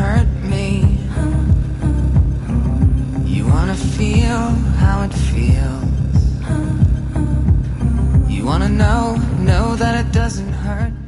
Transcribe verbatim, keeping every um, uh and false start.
hurt me. You wanna feel how it feels. You wanna know, know that it doesn't hurt.